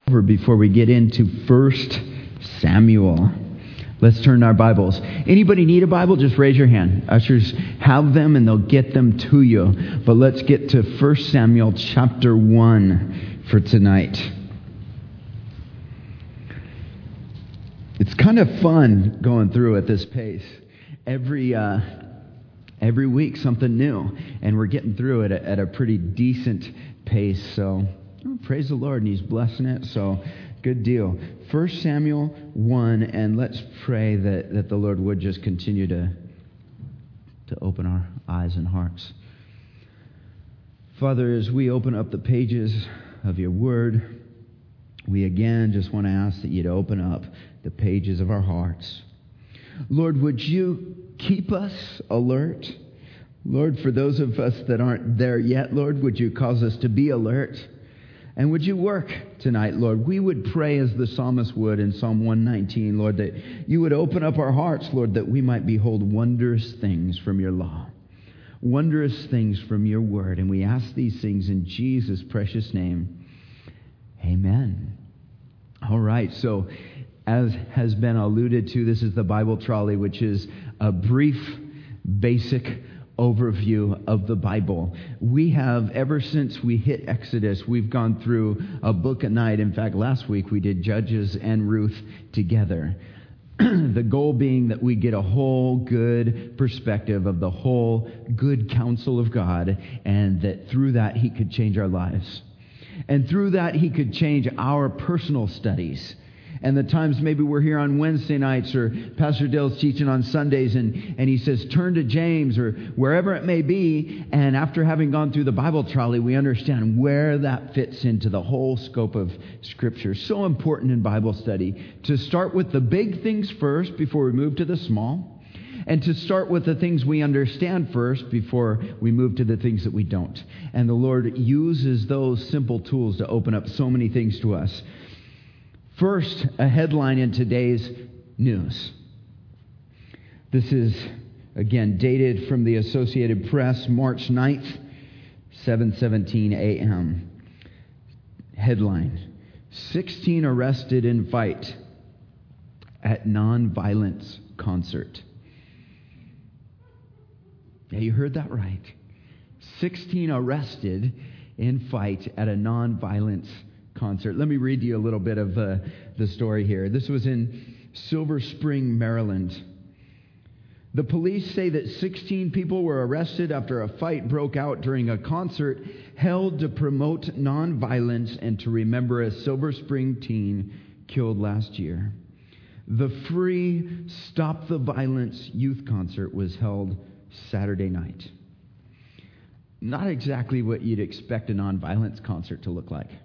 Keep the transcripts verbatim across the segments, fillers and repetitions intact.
Before we get into First Samuel, let's turn our Bibles. Anybody need a Bible? Just raise your hand. Ushers have them and they'll get them to you. But let's get to First Samuel chapter one for tonight. It's kind of fun going through at this pace. Every uh, every week something new, and we're getting through it at, at a pretty decent pace. So praise the Lord, and He's blessing it. So good deal. First Samuel one, and let's pray that, that the Lord would just continue to to open our eyes and hearts. Father, as we open up the pages of Your Word, we again just want to ask that You'd open up the pages of our hearts. Lord, would You keep us alert? Lord, for those of us that aren't there yet, Lord, would You cause us to be alert? And would You work tonight, Lord? We would pray as the psalmist would in Psalm one nineteen, Lord, that You would open up our hearts, Lord, that we might behold wondrous things from Your law, wondrous things from Your word. And we ask these things in Jesus' precious name. Amen. All right, so as has been alluded to, this is the Bible Trolley, which is a brief, basic overview of the Bible. We have, ever since we hit Exodus, we've gone through a book a night. In fact, last week we did Judges and Ruth together. The goal being that we get a whole good perspective of the whole good counsel of God, and that through that He could change our lives. And through that He could change our personal studies. And the times maybe we're here on Wednesday nights, or Pastor Dale's teaching on Sundays, and, and he says, turn to James, or wherever it may be. And after having gone through the Bible Trolley, we understand where that fits into the whole scope of Scripture. So important in Bible study to start with the big things first before we move to the small, and to start with the things we understand first before we move to the things that we don't. And the Lord uses those simple tools to open up so many things to us. First, a headline in today's news. This is, again, dated from the Associated Press, March ninth, seven seventeen a.m. Headline: sixteen arrested in fight at non-violence concert. Yeah, you heard that right. sixteen arrested in fight at a non-violence concert. Let me read you a little bit of uh, the story here. This was in Silver Spring, Maryland. The police say that sixteen people were arrested after a fight broke out during a concert held to promote nonviolence and to remember a Silver Spring teen killed last year. The free Stop the Violence youth concert was held Saturday night. Not exactly what you'd expect a nonviolence concert to look like.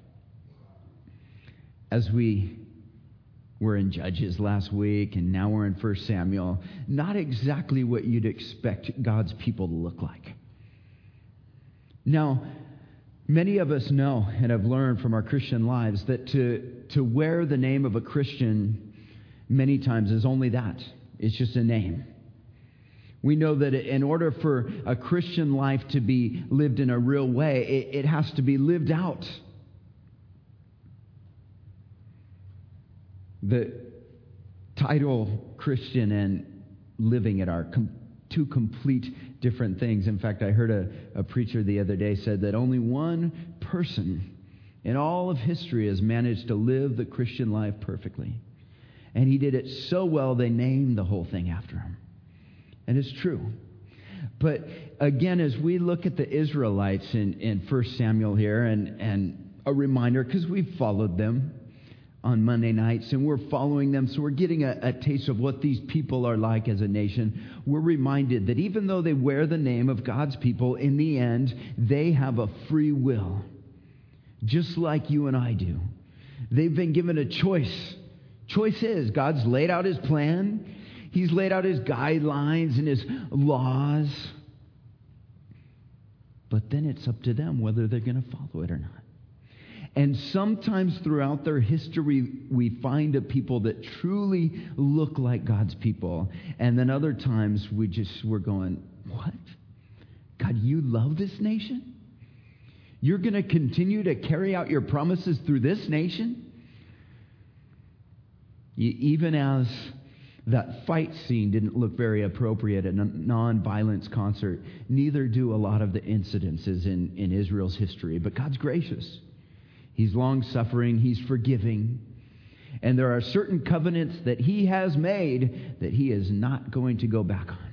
As we were in Judges last week, and now we're in First Samuel, not exactly what you'd expect God's people to look like. Now, many of us know and have learned from our Christian lives that to, to wear the name of a Christian many times is only that. It's just a name. We know that in order for a Christian life to be lived in a real way, it, it has to be lived out. The title Christian and living it are com- two complete different things. In fact, I heard a, a preacher the other day said that only one person in all of history has managed to live the Christian life perfectly. And he did it so well, they named the whole thing after him. And it's true. But again, as we look at the Israelites in, in First Samuel here, and, and a reminder, because we've followed them on Monday nights, and we're following them, so we're getting a, a taste of what these people are like as a nation. We're reminded that even though they wear the name of God's people, in the end, they have a free will, just like you and I do. They've been given a choice. Choice is, God's laid out His plan. He's laid out His guidelines and His laws. But then it's up to them whether they're going to follow it or not. And sometimes throughout their history, we find a people that truly look like God's people. And then other times we just, we're going, what? God, you love this nation? You're going to continue to carry out your promises through this nation? Even as that fight scene didn't look very appropriate at a non-violence concert, neither do a lot of the incidences in, in Israel's history. But God's gracious. He's long-suffering. He's forgiving. And there are certain covenants that he has made that he is not going to go back on.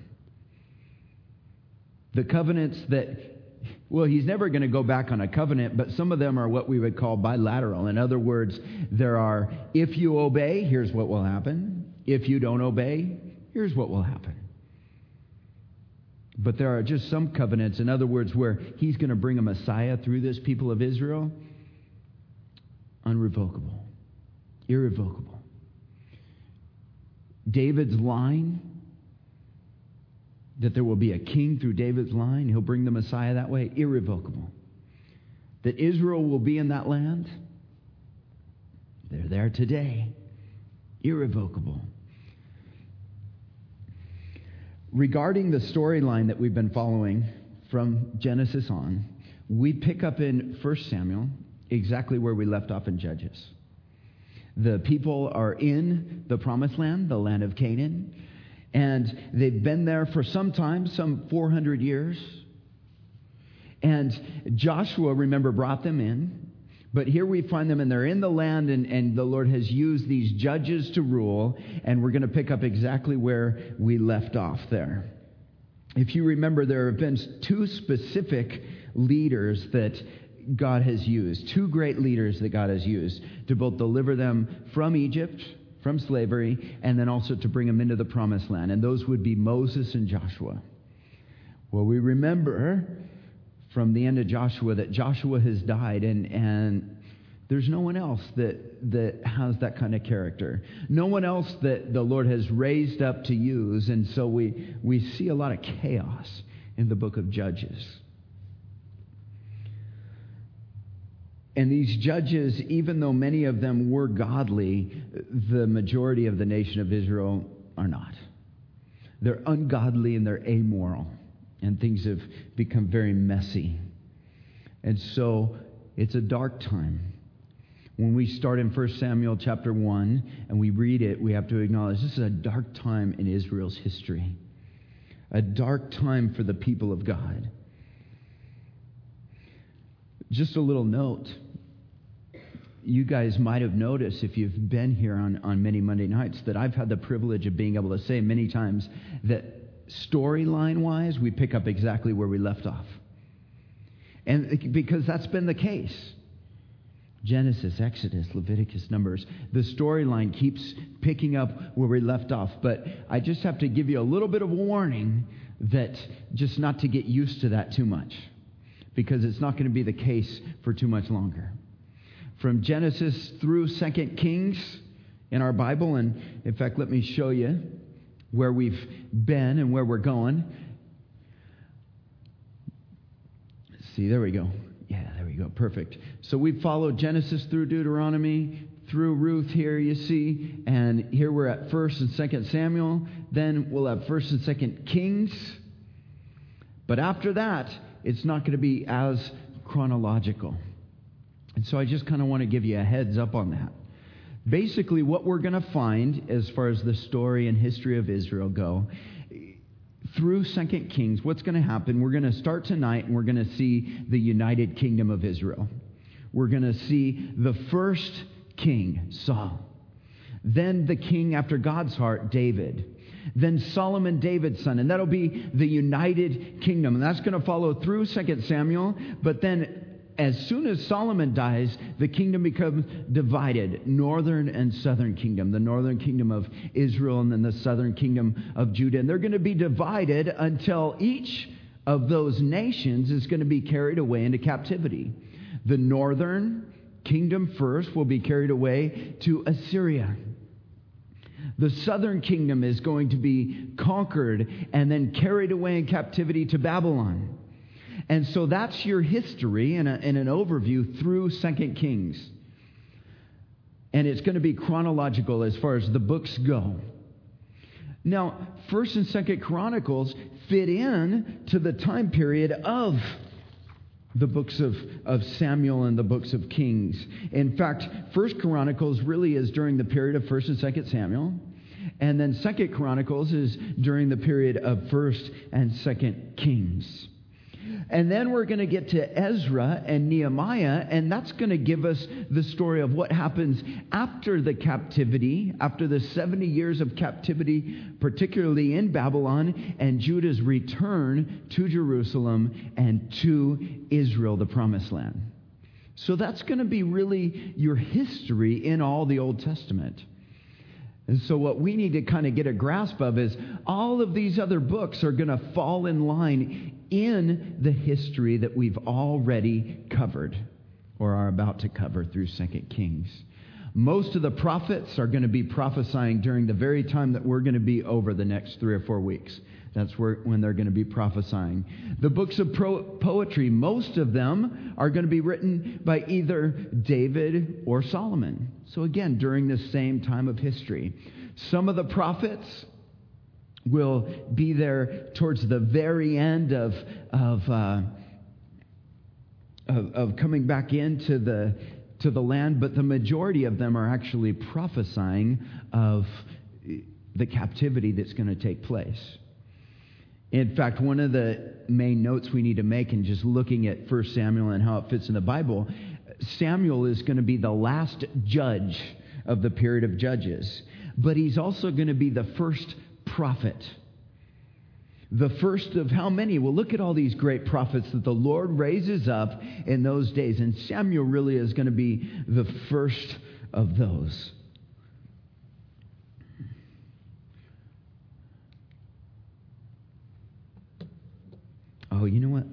The covenants that, well, he's never going to go back on a covenant, but some of them are what we would call bilateral. In other words, there are, if you obey, here's what will happen. If you don't obey, here's what will happen. But there are just some covenants, in other words, where he's going to bring a Messiah through this people of Israel. Unrevocable. Irrevocable. David's line, that there will be a king through David's line, he'll bring the Messiah that way, irrevocable. That Israel will be in that land, they're there today, irrevocable. Regarding the storyline that we've been following from Genesis on, we pick up in First Samuel exactly where we left off in Judges. The people are in the promised land, the land of Canaan, and they've been there for some time, some four hundred years. And Joshua, remember, brought them in. But here we find them, and they're in the land, and, and the Lord has used these judges to rule, and we're going to pick up exactly where we left off there. If you remember, there have been two specific leaders that God has used, two great leaders that God has used to both deliver them from Egypt, from slavery, and then also to bring them into the promised land. And those would be Moses and Joshua. Well, we remember from the end of Joshua that Joshua has died, and, and there's no one else that, that has that kind of character. No one else that the Lord has raised up to use. And so we, we see a lot of chaos in the book of Judges. And these judges, even though many of them were godly, the majority of the nation of Israel are not. They're ungodly and they're amoral. And things have become very messy. And so it's a dark time. When we start in First Samuel chapter one and we read it, we have to acknowledge this is a dark time in Israel's history. A dark time for the people of God. Just a little note. You guys might have noticed, if you've been here on, on many Monday nights, that I've had the privilege of being able to say many times that storyline-wise, we pick up exactly where we left off. And because that's been the case. Genesis, Exodus, Leviticus, Numbers. The storyline keeps picking up where we left off. But I just have to give you a little bit of warning that just not to get used to that too much. Because it's not going to be the case for too much longer. From Genesis through Second Kings in our Bible, and in fact, let me show you where we've been and where we're going. See, there we go. Yeah, there we go. Perfect. So we followed Genesis through Deuteronomy, through Ruth here, you see, and here we're at First and Second Samuel. Then we'll have First and Second Kings. But after that, it's not going to be as chronological. And so I just kind of want to give you a heads up on that. Basically, what we're going to find as far as the story and history of Israel go, through Second Kings, what's going to happen, we're going to start tonight and we're going to see the United Kingdom of Israel. We're going to see the first king, Saul. Then the king after God's heart, David. Then Solomon, David's son. And that'll be the United Kingdom. And that's going to follow through Second Samuel. But then as soon as Solomon dies, the kingdom becomes divided. Northern and southern kingdom. The northern kingdom of Israel and then the southern kingdom of Judah. And they're going to be divided until each of those nations is going to be carried away into captivity. The northern kingdom first will be carried away to Assyria. The southern kingdom is going to be conquered and then carried away in captivity to Babylon. And so that's your history in, a, in an overview through Second Kings. And it's going to be chronological as far as the books go. Now, First and Second Chronicles fit in to the time period of the books of, of Samuel and the books of Kings. In fact, First Chronicles really is during the period of First and Second Samuel. And then Second Chronicles is during the period of First and Second Kings. And then we're going to get to Ezra and Nehemiah, and that's going to give us the story of what happens after the captivity, after the seventy years of captivity, particularly in Babylon, and Judah's return to Jerusalem and to Israel, the promised land. So that's going to be really your history in all the Old Testament. And so what we need to kind of get a grasp of is all of these other books are going to fall in line in the history that we've already covered or are about to cover through Second Kings. Most of the prophets are going to be prophesying during the very time that we're going to be over the next three or four weeks. That's where, when they're going to be prophesying. The books of pro- poetry, most of them are going to be written by either David or Solomon. So again, during the same time of history. Some of the prophets will be there towards the very end of of, uh, of of coming back into the to the land, but the majority of them are actually prophesying of the captivity that's going to take place. In fact, one of the main notes we need to make in just looking at First Samuel and how it fits in the Bible, Samuel is going to be the last judge of the period of Judges, but he's also going to be the first prophet. The first of how many? Well, look at all these great prophets that the Lord raises up in those days, and Samuel really is going to be the first of those. Oh, you know what?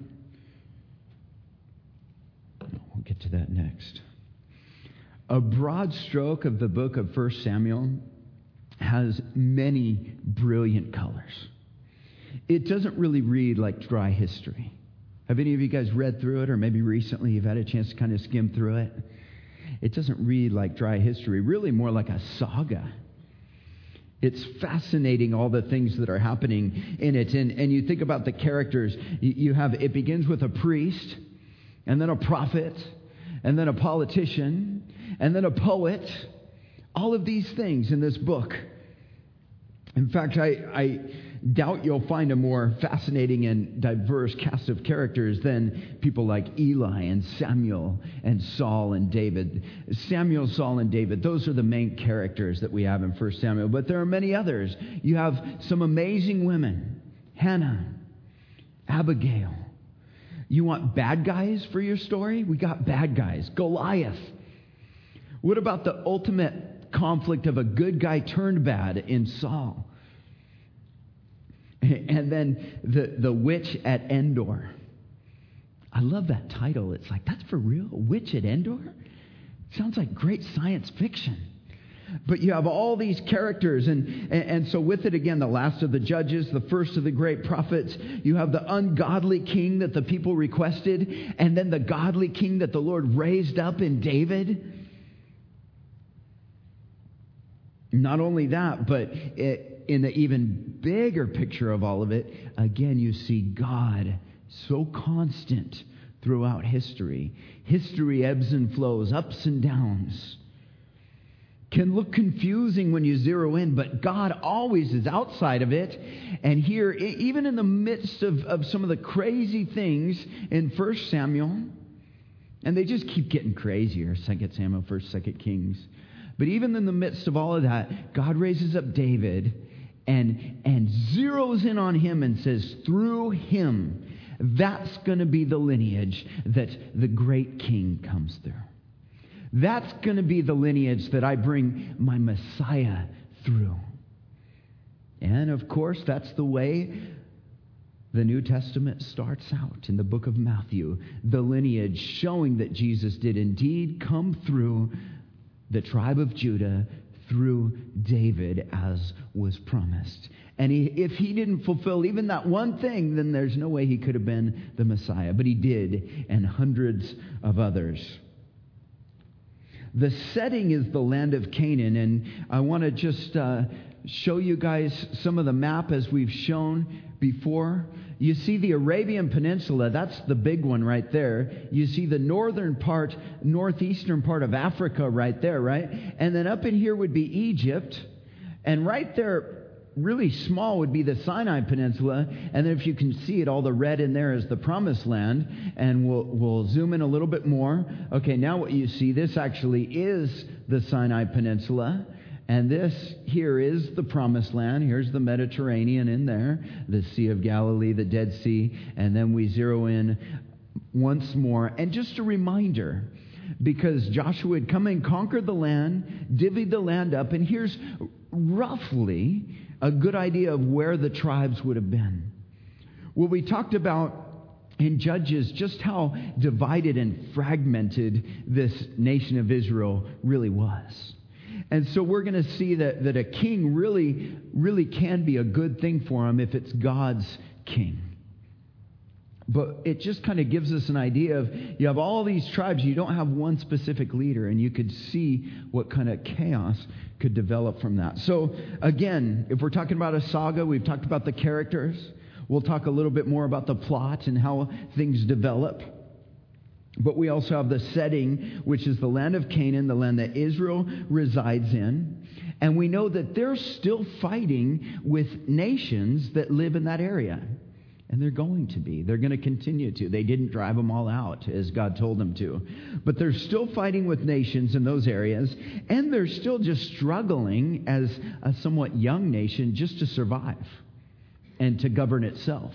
We'll get to that next. A broad stroke of the book of First Samuel has many brilliant colors. It doesn't really read like dry history. Have any of you guys read through it, or maybe recently you've had a chance to kind of skim through it? It doesn't read like dry history, really more like a saga. It's fascinating, all the things that are happening in it. And, and you think about the characters. You, you have, it begins with a priest, and then a prophet, and then a politician, and then a poet. All of these things in this book. In fact, I, I doubt you'll find a more fascinating and diverse cast of characters than people like Eli and Samuel and Saul and David. Samuel, Saul, and David, those are the main characters that we have in First Samuel. But there are many others. You have some amazing women. Hannah, Abigail. You want bad guys for your story? We got bad guys. Goliath. What about the ultimate conflict of a good guy turned bad in Saul? And then the, the witch at Endor. I love that title. It's like, that's for real? A witch at Endor? Sounds like great science fiction. But you have all these characters, and, and, and so with it, again, the last of the judges, the first of the great prophets. You have the ungodly king that the people requested, and then the godly king that the Lord raised up in David. Not only that, but it, in the even bigger picture of all of it, again, you see God so constant throughout history. History ebbs and flows, ups and downs. Can look confusing when you zero in, but God always is outside of it. And here, even in the midst of, of some of the crazy things in First Samuel, and they just keep getting crazier, Second Samuel, First, Second Kings. But even in the midst of all of that, God raises up David and, and zeroes in on him and says, through him, that's going to be the lineage that the great king comes through. That's going to be the lineage that I bring my Messiah through. And of course, that's the way the New Testament starts out in the book of Matthew. The lineage showing that Jesus did indeed come through the tribe of Judah through David as was promised. And he, if he didn't fulfill even that one thing, then there's no way he could have been the Messiah. But he did, and hundreds of others. The setting is the land of Canaan, and I want to just uh, show you guys some of the map as we've shown before. you see the Arabian Peninsula, that's the big one right there. You see the northern part, northeastern part of Africa right there, right? And then up in here would be Egypt. And right there, really small, would be the Sinai Peninsula. And then if you can see it, all the red in there is the Promised Land. And we'll, we'll zoom in a little bit more. Okay, now what you see, this actually is the Sinai Peninsula. And this here is the Promised Land. Here's the Mediterranean in there, the Sea of Galilee, the Dead Sea. And then we zero in once more. And just a reminder, because Joshua had come and conquered the land, divvied the land up, and here's roughly a good idea of where the tribes would have been. Well, we talked about in Judges just how divided and fragmented this nation of Israel really was. And so we're going to see that, that a king really, really can be a good thing for him if it's God's king. But it just kind of gives us an idea of, you have all these tribes, you don't have one specific leader, and you could see what kind of chaos could develop from that. So again, if we're talking about a saga, we've talked about the characters. We'll talk a little bit more about the plot and how things develop. But we also have the setting, which is the land of Canaan, the land that Israel resides in. And we know that they're still fighting with nations that live in that area. And they're going to be. They're going to continue to. They didn't drive them all out as God told them to. But they're still fighting with nations in those areas. And they're still just struggling as a somewhat young nation just to survive and to govern itself.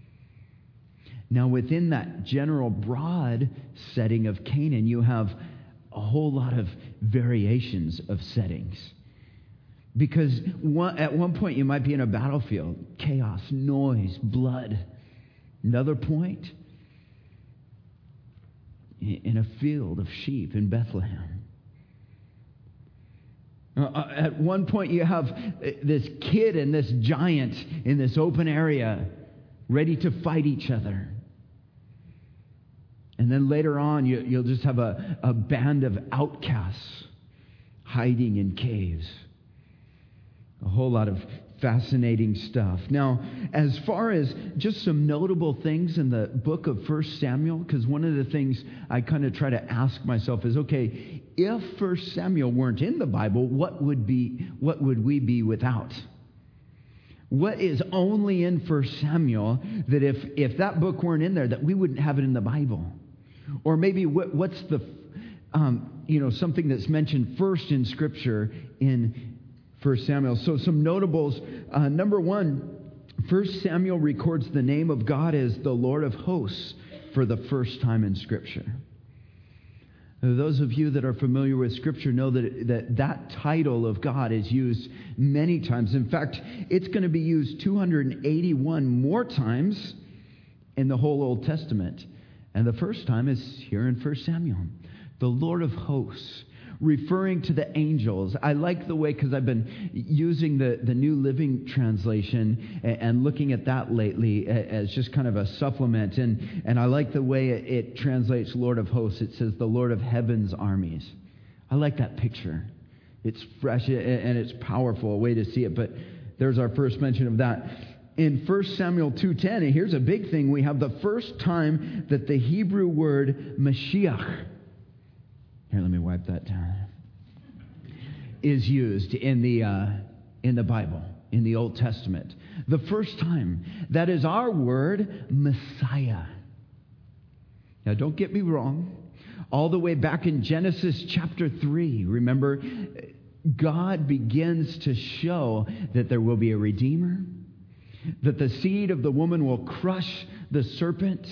Now, within that general broad setting of Canaan, you have a whole lot of variations of settings. Because one, at one point you might be in a battlefield, chaos, noise, blood. Another point, in a field of sheep in Bethlehem. Uh, at one point you have this kid and this giant in this open area ready to fight each other. And then later on you, you'll just have a, a band of outcasts hiding in caves. A whole lot of fascinating stuff. Now, as far as just some notable things in the book of First Samuel, because one of the things I kind of try to ask myself is, okay, if First Samuel weren't in the Bible, what would be, what would we be without? What is only in First Samuel that if, if that book weren't in there, that we wouldn't have it in the Bible? Or maybe what, what's the, um, you know, something that's mentioned first in Scripture in First Samuel. So some notables. Uh, number one, First Samuel records the name of God as the Lord of hosts for the first time in Scripture. Now, those of you that are familiar with Scripture know that, that that title of God is used many times. In fact, it's going to be used two hundred eighty-one more times in the whole Old Testament. And the first time is here in First Samuel. The Lord of hosts, referring to the angels. I like the way, because I've been using the, the New Living Translation and, and looking at that lately as just kind of a supplement. And, and I like the way it, it translates Lord of hosts. It says the Lord of heaven's armies. I like that picture. It's fresh and it's powerful, a way to see it. But there's our first mention of that. In First Samuel two ten, and here's a big thing. We have the first time that the Hebrew word Mashiach, here, let me wipe that down, is used in the uh, in the Bible, in the Old Testament. The first time. That is our word, Messiah. Now, don't get me wrong. All the way back in Genesis chapter three, remember, God begins to show that there will be a Redeemer, that the seed of the woman will crush the serpent.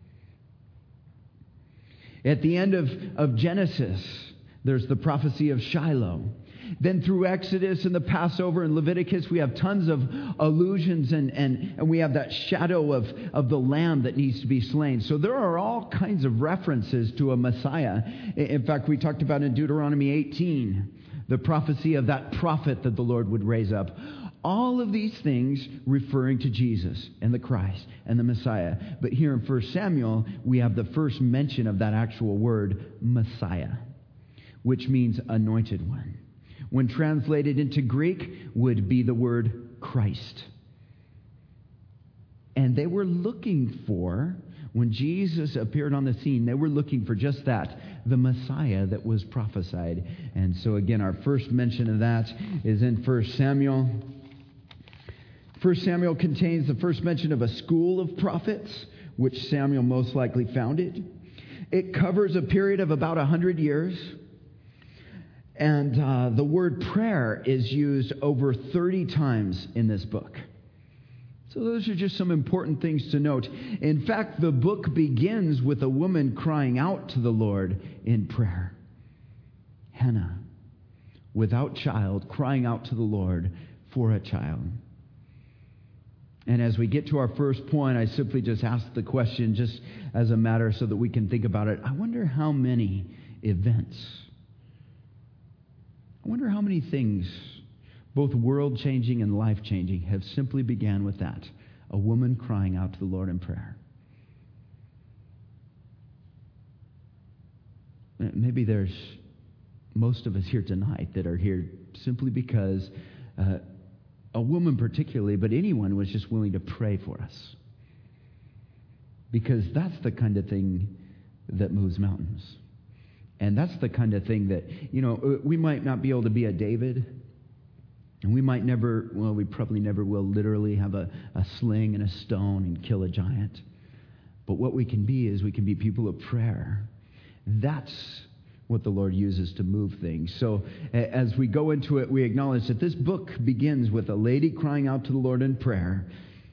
At the end of, of Genesis, there's the prophecy of Shiloh. Then through Exodus and the Passover and Leviticus, we have tons of allusions and, and, and we have that shadow of, of the lamb that needs to be slain. So there are all kinds of references to a Messiah. In fact, we talked about in Deuteronomy eighteen, the prophecy of that prophet that the Lord would raise up. All of these things referring to Jesus and the Christ and the Messiah. But here in First Samuel, we have the first mention of that actual word, Messiah, which means anointed one. When translated into Greek, would be the word Christ. And they were looking for, when Jesus appeared on the scene, they were looking for just that, the Messiah that was prophesied. And so again, our first mention of that is in First Samuel. First Samuel contains the first mention of a school of prophets, which Samuel most likely founded. It covers a period of about one hundred years. And uh, the word prayer is used over thirty times in this book. So those are just some important things to note. In fact, the book begins with a woman crying out to the Lord in prayer. Hannah, without child, crying out to the Lord for a child. And as we get to our first point, I simply just ask the question, just as a matter so that we can think about it. I wonder how many events, I wonder how many things, both world-changing and life-changing, have simply began with that, a woman crying out to the Lord in prayer. Maybe there's most of us here tonight that are here simply because uh, a woman particularly, but anyone was just willing to pray for us. Because that's the kind of thing that moves mountains. And that's the kind of thing that, you know, we might not be able to be a David. And we might never, well, we probably never will literally have a, a sling and a stone and kill a giant. But what we can be is we can be people of prayer. That's what the Lord uses to move things. So as we go into it, we acknowledge that this book begins with a lady crying out to the Lord in prayer.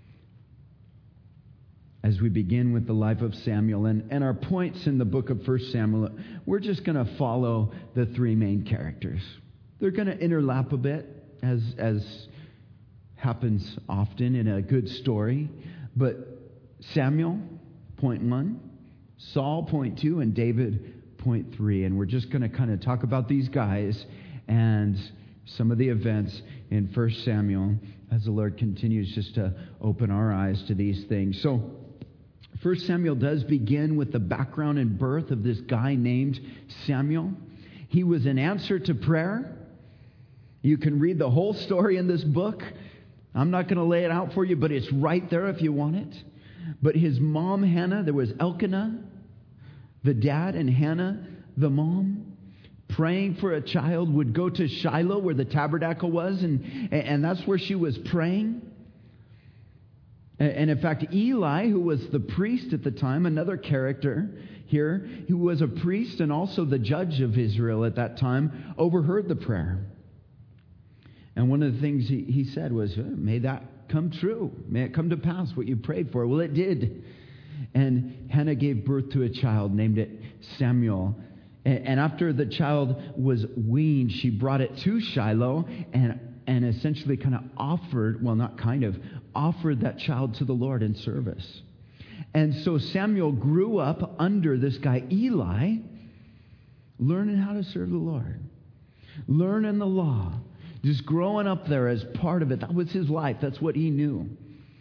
As we begin with the life of Samuel and, and our points in the book of First Samuel, we're just going to follow the three main characters. They're going to interlap a bit, as as happens often in a good story. But Samuel, point one, Saul, point two, and David, point three. And we're just going to kind of talk about these guys and some of the events in First Samuel as the Lord continues just to open our eyes to these things. So First Samuel does begin with the background and birth of this guy named Samuel. He was an answer to prayer. You can read the whole story in this book. I'm not going to lay it out for you, but it's right there if you want it. But his mom, Hannah, there was Elkanah, the dad, and Hannah, the mom, praying for a child, would go to Shiloh where the tabernacle was, and, and that's where she was praying. And in fact, Eli, who was the priest at the time, another character here, who was a priest and also the judge of Israel at that time, overheard the prayer. And one of the things he, he said was, may that come true. May it come to pass what you prayed for. Well, it did. And Hannah gave birth to a child, named it Samuel. And, and after the child was weaned, she brought it to Shiloh and and essentially kind of offered, well, not kind of, offered that child to the Lord in service. And so Samuel grew up under this guy Eli, learning how to serve the Lord, learning the law, just growing up there as part of it. That was his life. That's what he knew.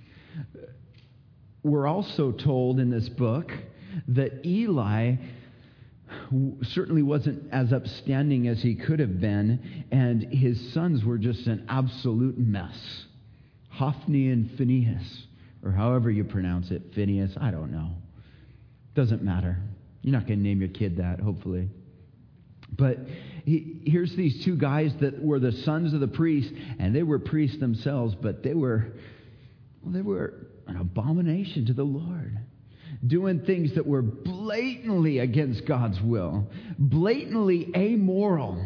We're also told in this book that Eli certainly wasn't as upstanding as he could have been, and his sons were just an absolute mess. Hophni and Phinehas, or however you pronounce it, Phineas, I don't know. Doesn't matter. You're not going to name your kid that, hopefully. But he, here's these two guys that were the sons of the priest, and they were priests themselves, but they were, well, they were an abomination to the Lord. Doing things that were blatantly against God's will, blatantly amoral.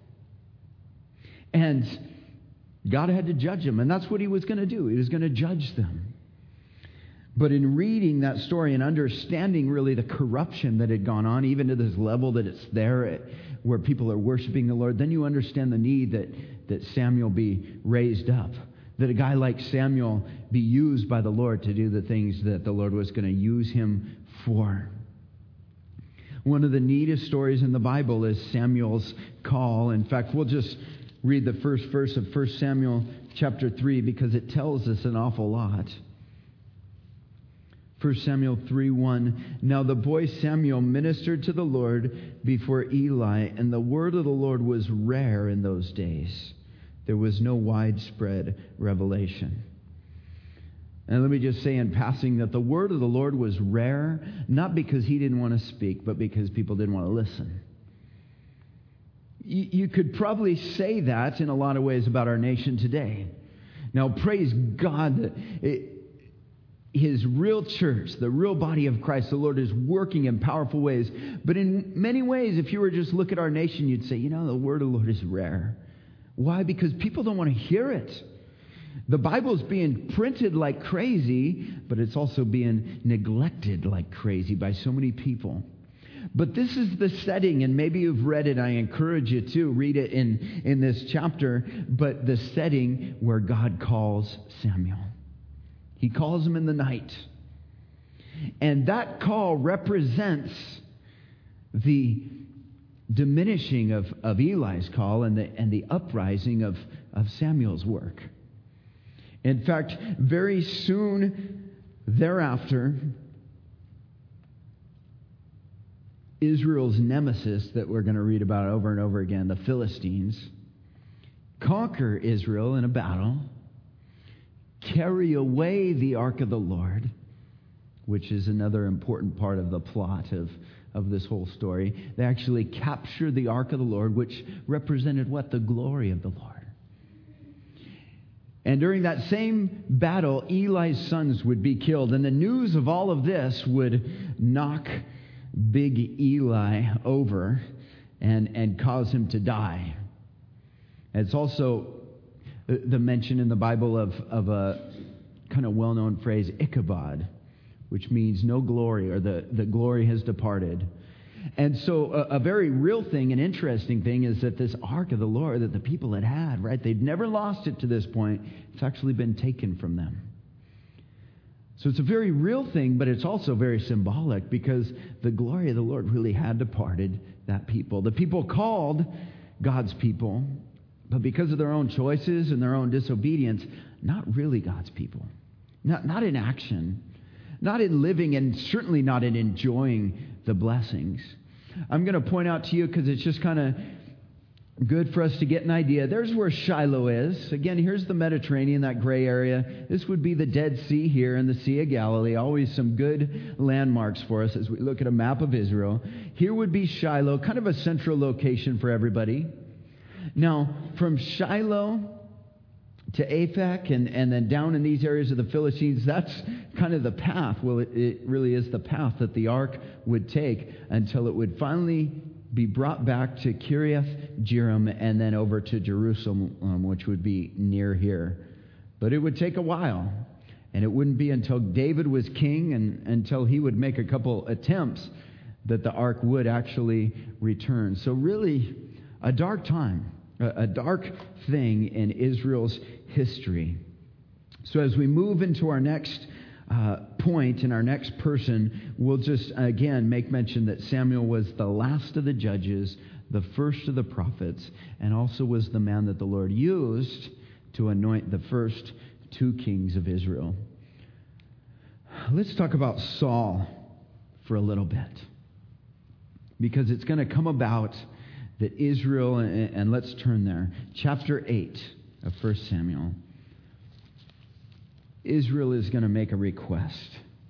And God had to judge them, and that's what he was going to do. He was going to judge them. But in reading that story and understanding really the corruption that had gone on, even to this level that it's there at, where people are worshiping the Lord, then you understand the need that, that Samuel be raised up. That a guy like Samuel be used by the Lord to do the things that the Lord was going to use him for. One of the neatest stories in the Bible is Samuel's call. In fact, we'll just read the first verse of First Samuel chapter three because it tells us an awful lot. First Samuel three one. Now the boy Samuel ministered to the Lord before Eli, and the word of the Lord was rare in those days. There was no widespread revelation. And let me just say in passing that the word of the Lord was rare, not because he didn't want to speak, but because people didn't want to listen. You, you could probably say that in a lot of ways about our nation today. Now, praise God that it, His real church, the real body of Christ, the Lord is working in powerful ways. But in many ways, if you were just look at our nation, you'd say, you know, the word of the Lord is rare. Why? Because people don't want to hear it. The Bible's being printed like crazy, but it's also being neglected like crazy by so many people. But this is the setting, and maybe you've read it. I encourage you to read it in, in this chapter. But the setting where God calls Samuel. He calls him in the night. And that call represents the diminishing of, of Eli's call and the, and the uprising of, of Samuel's work. In fact, very soon thereafter, Israel's nemesis that we're going to read about over and over again, the Philistines, conquer Israel in a battle, carry away the ark of the Lord, which is another important part of the plot of, of this whole story. They actually capture the ark of the Lord, which represented what? The glory of the Lord. And during that same battle, Eli's sons would be killed. And the news of all of this would knock big Eli over and, and cause him to die. And it's also the mention in the Bible of, of a kind of well-known phrase, Ichabod, which means no glory, or the, the glory has departed. And so a, a very real thing, an interesting thing, is that this ark of the Lord that the people had had, right, they'd never lost it to this point. It's actually been taken from them. So it's a very real thing, but it's also very symbolic, because the glory of the Lord really had departed that people. The people called God's people, but because of their own choices and their own disobedience, not really God's people. Not, not in action, not in living, and certainly not in enjoying the blessings. I'm going to point out to you, because it's just kind of good for us to get an idea. There's where Shiloh is. Again, here's the Mediterranean, that gray area. This would be the Dead Sea here and the Sea of Galilee. Always some good landmarks for us as we look at a map of Israel. Here would be Shiloh, kind of a central location for everybody. Now, from Shiloh to Aphek and, and then down in these areas of the Philistines, that's kind of the path. Well, it, it really is the path that the ark would take until it would finally be brought back to Kiriath Jearim and then over to Jerusalem, um, which would be near here. But it would take a while. And it wouldn't be until David was king and until he would make a couple attempts that the ark would actually return. So really, a dark time. A dark thing in Israel's history. So as we move into our next uh, point and our next person, we'll just again make mention that Samuel was the last of the judges, the first of the prophets, and also was the man that the Lord used to anoint the first two kings of Israel. Let's talk about Saul for a little bit, because it's going to come about that Israel, and, and let's turn there. Chapter eight of First Samuel. Israel is going to make a request.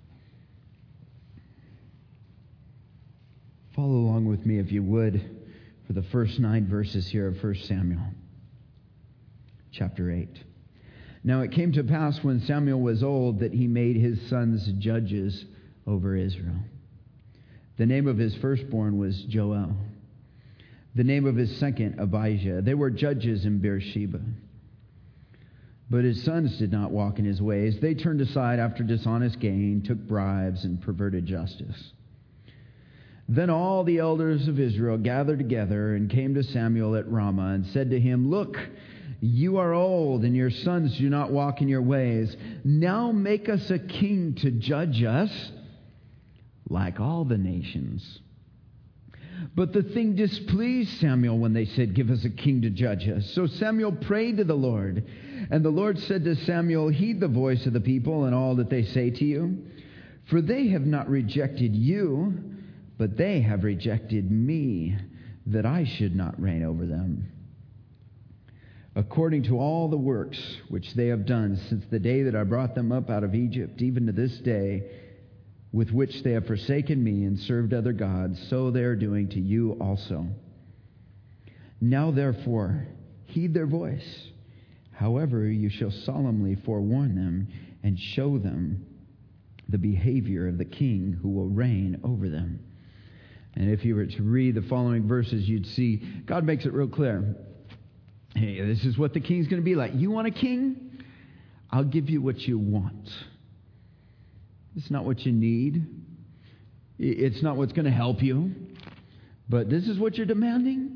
Follow along with me, if you would, for the first nine verses here of First Samuel. Chapter eight. Now it came to pass when Samuel was old that he made his sons judges over Israel. The name of his firstborn was Joel. The name of his second, Abijah. They were judges in Beersheba. But his sons did not walk in his ways. They turned aside after dishonest gain, took bribes, and perverted justice. Then all the elders of Israel gathered together and came to Samuel at Ramah and said to him, "Look, you are old, and your sons do not walk in your ways. Now make us a king to judge us, like all the nations." But the thing displeased Samuel when they said, "Give us a king to judge us." So Samuel prayed to the Lord. And the Lord said to Samuel, "Heed the voice of the people and all that they say to you. For they have not rejected you, but they have rejected me, that I should not reign over them. according to all the works which they have done since the day that I brought them up out of Egypt, even to this day, with which they have forsaken me and served other gods, so they are doing to you also. Now therefore, heed their voice. However, you shall solemnly forewarn them and show them the behavior of the king who will reign over them. And if you were to read the following verses, you'd see God makes it real clear. Hey, this is what the king's going to be like. You want a king? I'll give you what you want. It's not what you need. It's not what's going to help you. But this is what you're demanding.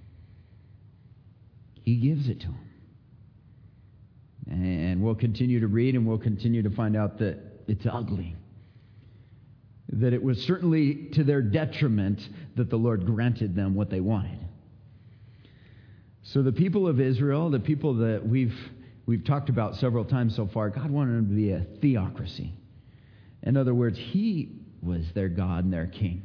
He gives it to him. And we'll continue to read and we'll continue to find out that it's ugly. That it was certainly to their detriment that the Lord granted them what they wanted. So the people of Israel, the people that we've we've talked about several times so far, God wanted them to be a theocracy. In other words, He was their God and their king.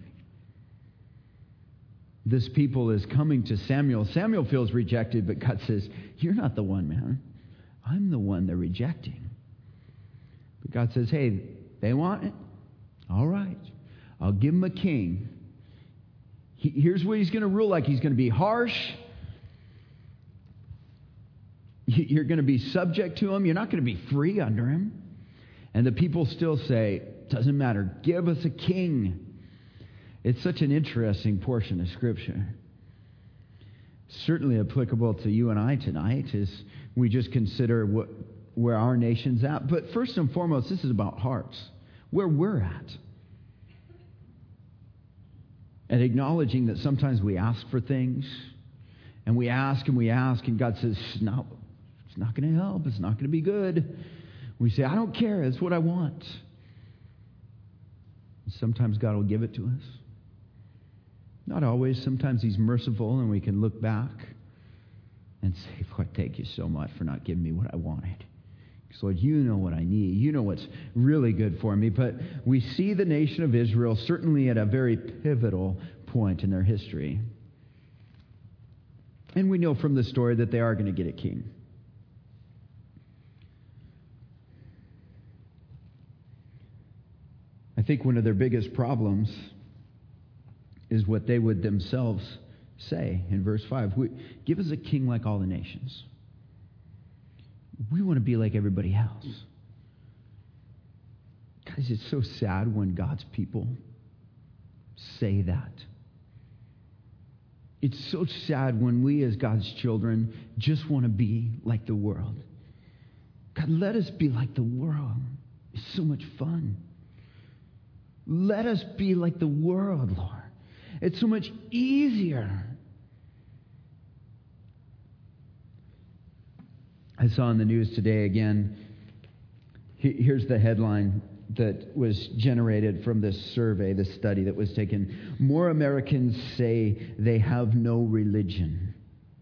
This people is coming to Samuel. Samuel feels rejected, but God says, you're not the one, man. I'm the one they're rejecting. But God says, hey, they want it? All right. I'll give them a king. He, here's what he's going to rule like. He's going to be harsh. You're going to be subject to him. You're not going to be free under him. And the people still say, doesn't matter. Give us a king. It's such an interesting portion of Scripture. Certainly applicable to you and I tonight as we just consider what, where our nation's at. But first and foremost, this is about hearts, where we're at. And acknowledging that sometimes we ask for things, and we ask and we ask, and God says, no, it's not going to help. It's not going to be good. We say, I don't care. It's what I want. And sometimes God will give it to us. Not always. Sometimes He's merciful, and we can look back and say, Lord, thank you so much for not giving me what I wanted. Because, Lord, you know what I need. You know what's really good for me. But we see the nation of Israel certainly at a very pivotal point in their history. And we know from the story that they are going to get a king. I think one of their biggest problems is what they would themselves say in verse five. We, Give us a king like all the nations. We want to be like everybody else. Guys, it's so sad when God's people say that. It's so sad when we as God's children just want to be like the world. God, let us be like the world. It's so much fun. Let us be like the world, Lord. It's so much easier. I saw in the news today again, here's the headline that was generated from this survey, this study that was taken. More Americans say they have no religion.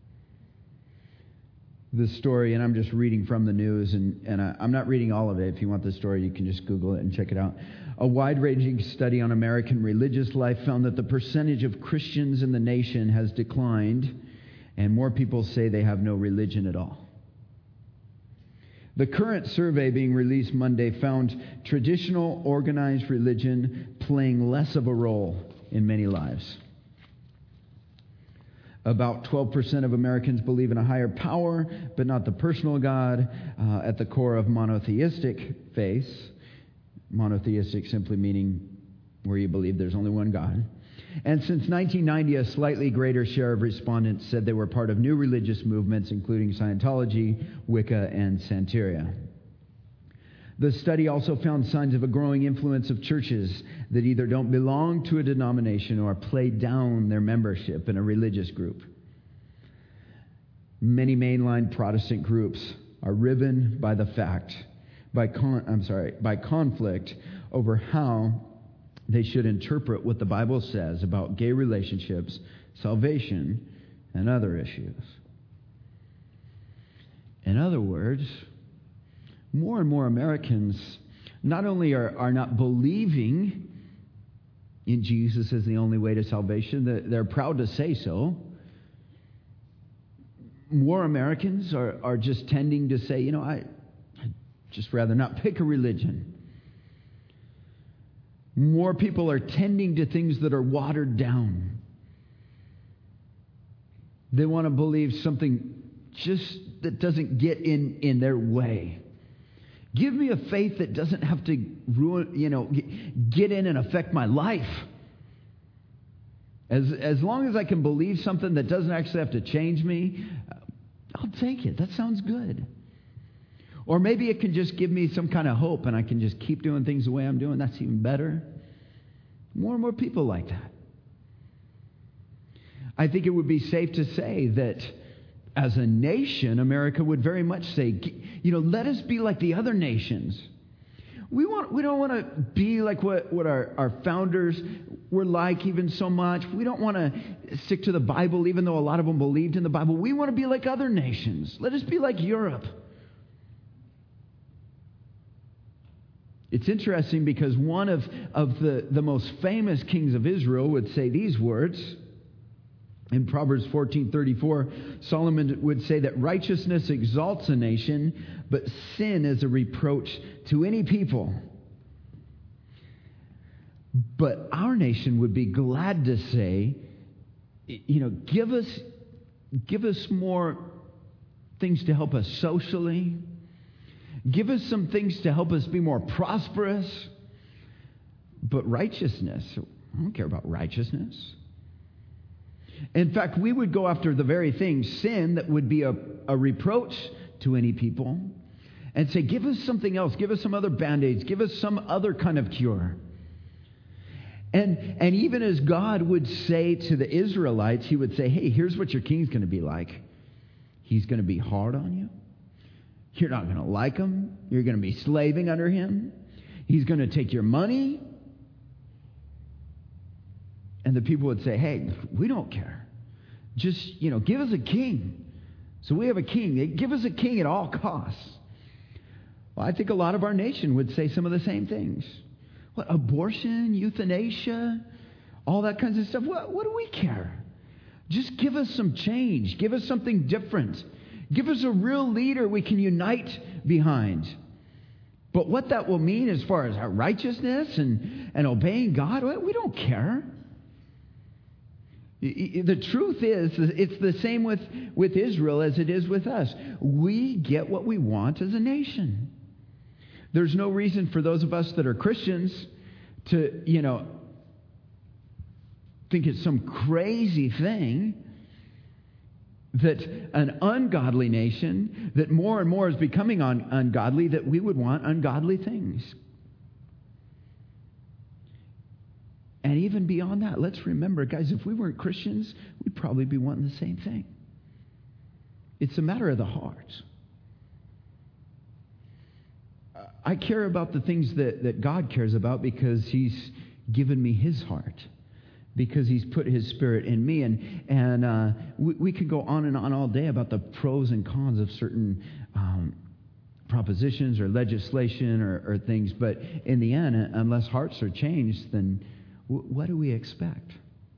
The story, and I'm just reading from the news, and, and I, I'm not reading all of it. If you want the story, you can just Google it and check it out. A wide-ranging study on American religious life found that the percentage of Christians in the nation has declined, and more people say they have no religion at all. The current survey being released Monday found traditional organized religion playing less of a role in many lives. About twelve percent of Americans believe in a higher power, but not the personal God, uh, at the core of monotheistic faiths. Monotheistic simply meaning where you believe there's only one God. And since nineteen ninety, a slightly greater share of respondents said they were part of new religious movements, including Scientology, Wicca, and Santeria. The study also found signs of a growing influence of churches that either don't belong to a denomination or play down their membership in a religious group. Many mainline Protestant groups are riven by the fact, by con, I'm sorry, by conflict over how they should interpret what the Bible says about gay relationships, salvation, and other issues. In other words, more and more Americans not only are, are not believing in Jesus as the only way to salvation, they're proud to say so. more Americans are, are just tending to say, you know, I, I'd just rather not pick a religion. More people are tending to things that are watered down. They want to believe something just that doesn't get in, in their way. Give me a faith that doesn't have to ruin, you know, get in and affect my life. As, as long as I can believe something that doesn't actually have to change me, I'll take it. That sounds good. Or maybe it can just give me some kind of hope and I can just keep doing things the way I'm doing. That's even better. More and more people like that. I think it would be safe to say that as a nation, America would very much say, you know, let us be like the other nations. We want. We don't want to be like what, what our, our founders were like even so much. We don't want to stick to the Bible, even though a lot of them believed in the Bible. We want to be like other nations. Let us be like Europe. It's interesting because one of, of the, the most famous kings of Israel would say these words. In Proverbs fourteen thirty-four, Solomon would say that righteousness exalts a nation, but sin is a reproach to any people. But our nation would be glad to say, you know, give us, give us more things to help us socially. Give us some things to help us be more prosperous. But righteousness, I don't care about righteousness. In fact, we would go after the very thing, sin, that would be a, a reproach to any people, and say, give us something else. Give us some other Band-Aids. Give us some other kind of cure. And, and even as God would say to the Israelites, he would say, hey, here's what your king's going to be like. He's going to be hard on you. You're not going to like him. You're going to be slaving under him. He's going to take your money. And the people would say, hey, we don't care. Just, you know, give us a king. So we have a king. Give us a king at all costs. Well, I think a lot of our nation would say some of the same things. What, abortion, euthanasia, all that kinds of stuff. What, what do we care? Just give us some change. Give us something different. Give us a real leader we can unite behind. But what that will mean as far as our righteousness and, and obeying God, we don't care. The truth is, it's the same with, with Israel as it is with us. We get what we want as a nation. There's no reason for those of us that are Christians to, you know, think it's some crazy thing that an ungodly nation, that more and more is becoming un- ungodly, that we would want ungodly things. And even beyond that, let's remember, guys, if we weren't Christians, we'd probably be wanting the same thing. It's a matter of the heart. I care about the things that, that God cares about because he's given me his heart, because he's put his spirit in me. And, and uh, we, we could go on and on all day about the pros and cons of certain um, propositions or legislation or, or things. But in the end, unless hearts are changed, then what do we expect?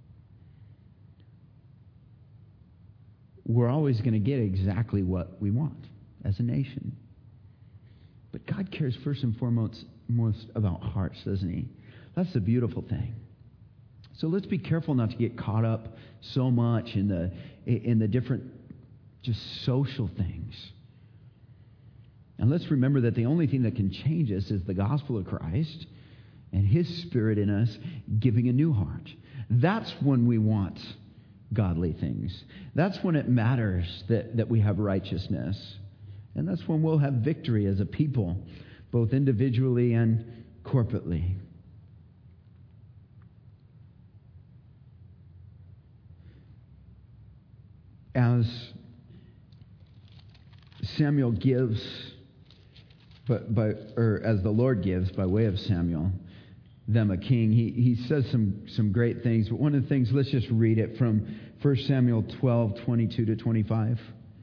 We're always going to get exactly what we want as a nation. But God cares first and foremost most about hearts, doesn't he? That's the beautiful thing. So let's be careful not to get caught up so much in the in the different just social things. And let's remember that the only thing that can change us is the gospel of Christ and his spirit in us giving a new heart. That's when we want godly things. That's when it matters that, that we have righteousness. And that's when we'll have victory as a people, both individually and corporately. As Samuel gives, but by, or as the Lord gives by way of Samuel, them a king, he, he says some, some great things. But one of the things, let's just read it from First Samuel twelve, twenty-two to twenty-five.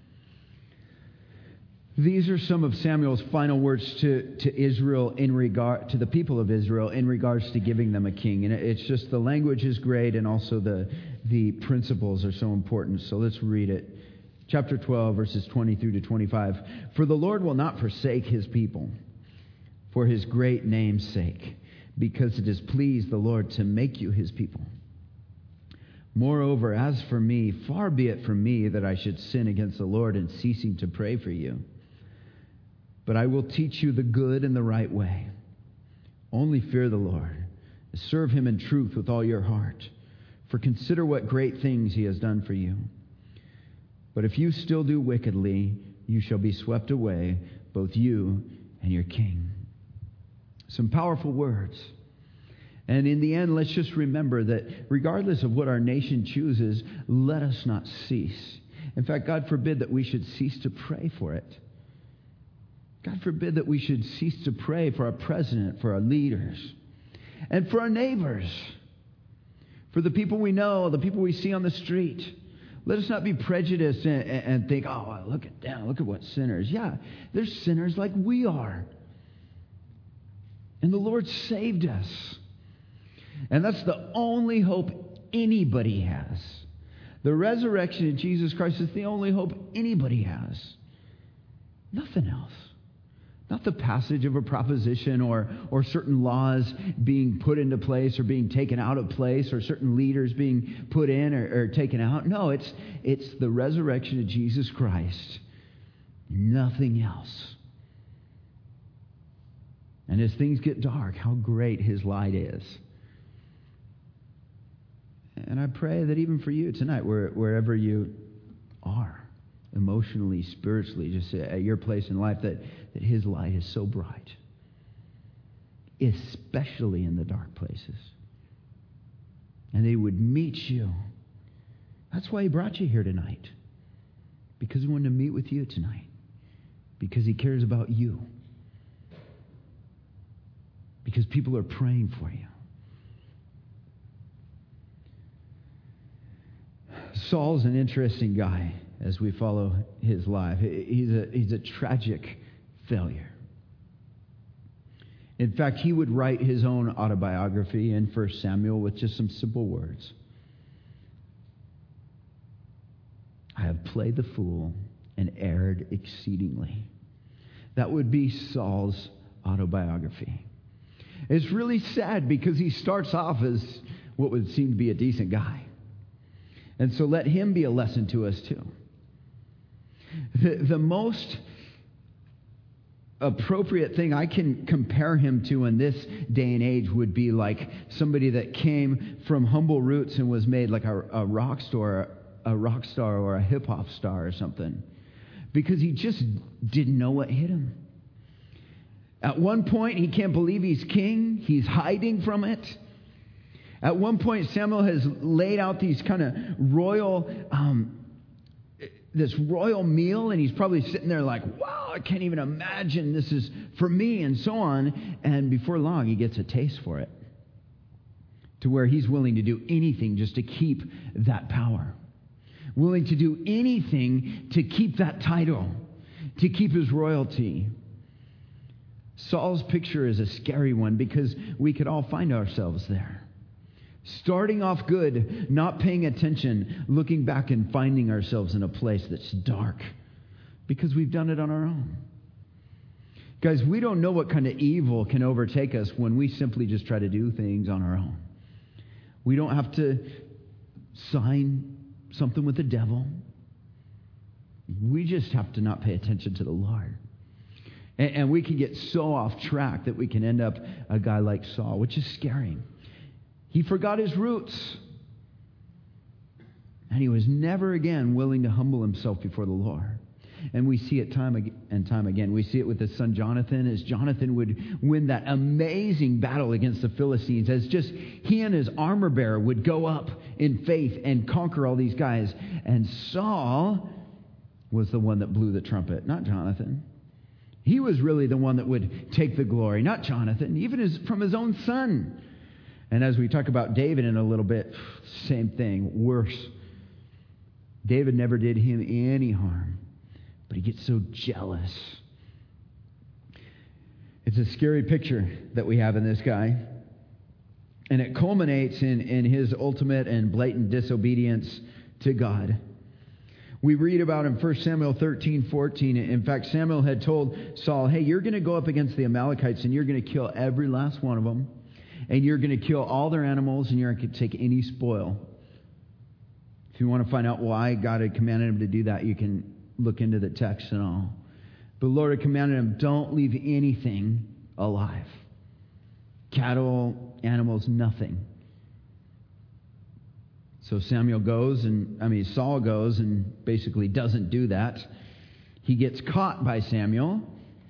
These are some of Samuel's final words to, to Israel in regard to the people of Israel in regards to giving them a king. And it's just the language is great, and also the the principles are so important. So let's read it chapter twelve, verses twenty through to twenty-five. For the Lord will not forsake his people for his great name's sake, because it has pleased the Lord to make you his people. Moreover, as for me, far be it from me that I should sin against the Lord in ceasing to pray for you. But I will teach you the good and the right way. Only fear the Lord. Serve him in truth with all your heart. For consider what great things he has done for you. But if you still do wickedly, you shall be swept away, both you and your king. Some powerful words. And in the end, let's just remember that regardless of what our nation chooses, let us not cease. In fact, God forbid that we should cease to pray for it. God forbid that we should cease to pray for our president, for our leaders, and for our neighbors, for the people we know, the people we see on the street. Let us not be prejudiced and, and think, oh, look at them, look at what sinners. Yeah, they're sinners like we are. And the Lord saved us. And that's the only hope anybody has. The resurrection of Jesus Christ is the only hope anybody has. Nothing else. Not the passage of a proposition or, or certain laws being put into place or being taken out of place or certain leaders being put in or, or taken out. No, it's, it's the resurrection of Jesus Christ. Nothing else. And as things get dark, how great his light is. And I pray that even for you tonight, where, wherever you are, emotionally, spiritually, just at your place in life, that, that his light is so bright, especially in the dark places. And they would meet you. That's why he brought you here tonight. Because he wanted to meet with you tonight. Because he cares about you. Because people are praying for you. Saul's an interesting guy as we follow his life. He's a, he's a tragic failure. In fact, he would write his own autobiography in First Samuel with just some simple words. I have played the fool and erred exceedingly. That would be Saul's autobiography. It's really sad because he starts off as what would seem to be a decent guy. And so let him be a lesson to us too. The, the most appropriate thing I can compare him to in this day and age would be like somebody that came from humble roots and was made like a, a rock star, a rock star or a hip hop star or something. Because he just didn't know what hit him. At one point, he can't believe he's king. He's hiding from it. At one point, Samuel has laid out these kind of royal, um, this royal meal, and he's probably sitting there like, wow, I can't even imagine this is for me, and so on. And before long, he gets a taste for it, to where he's willing to do anything just to keep that power, willing to do anything to keep that title, to keep his royalty. Saul's picture is a scary one because we could all find ourselves there. Starting off good, not paying attention, looking back and finding ourselves in a place that's dark because we've done it on our own. Guys, we don't know what kind of evil can overtake us when we simply just try to do things on our own. We don't have to sign something with the devil. We just have to not pay attention to the Lord. And, and we can get so off track that we can end up a guy like Saul, which is scary. He forgot his roots. And he was never again willing to humble himself before the Lord. And we see it time and time again. We see it with his son Jonathan, as Jonathan would win that amazing battle against the Philistines, as just he and his armor bearer would go up in faith and conquer all these guys. And Saul was the one that blew the trumpet, not Jonathan. He was really the one that would take the glory, not Jonathan, even his, from his own son. And as we talk about David in a little bit, same thing, worse. David never did him any harm, but he gets so jealous. It's a scary picture that we have in this guy. And it culminates in, in his ultimate and blatant disobedience to God. We read about in First Samuel thirteen fourteen. In fact, Samuel had told Saul, hey, you're going to go up against the Amalekites and you're going to kill every last one of them. And you're going to kill all their animals and you're not going to take any spoil. If you want to find out why God had commanded him to do that, you can look into the text and all. But the Lord had commanded him, don't leave anything alive. Cattle, animals, nothing. So Samuel goes and, I mean, Saul goes and basically doesn't do that. He gets caught by Samuel.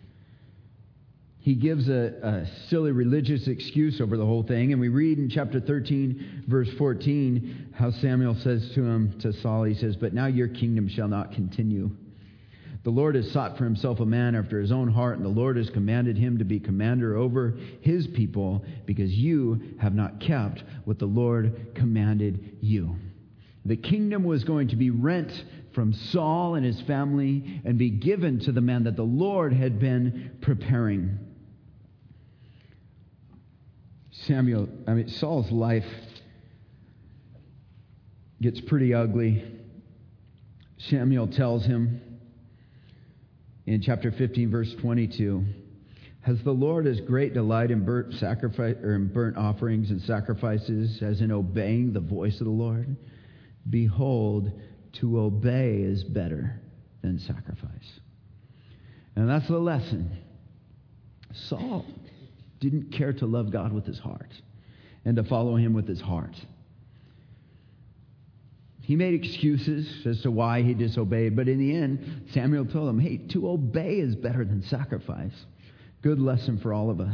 He gives a, a silly religious excuse over the whole thing. And we read in chapter thirteen, verse fourteen, how Samuel says to him, to Saul, he says, but now your kingdom shall not continue. The Lord has sought for himself a man after his own heart, and the Lord has commanded him to be commander over his people, because you have not kept what the Lord commanded you. The kingdom was going to be rent from Saul and his family and be given to the man that the Lord had been preparing. Samuel, I mean, Saul's life gets pretty ugly. Samuel tells him, in chapter fifteen, verse twenty-two, has the Lord as great delight in burnt sacrifice or in burnt offerings and sacrifices as in obeying the voice of the Lord? Behold, to obey is better than sacrifice. And that's the lesson. Saul didn't care to love God with his heart and to follow him with his heart. He made excuses as to why he disobeyed, but in the end, Samuel told him, hey, to obey is better than sacrifice. Good lesson for all of us.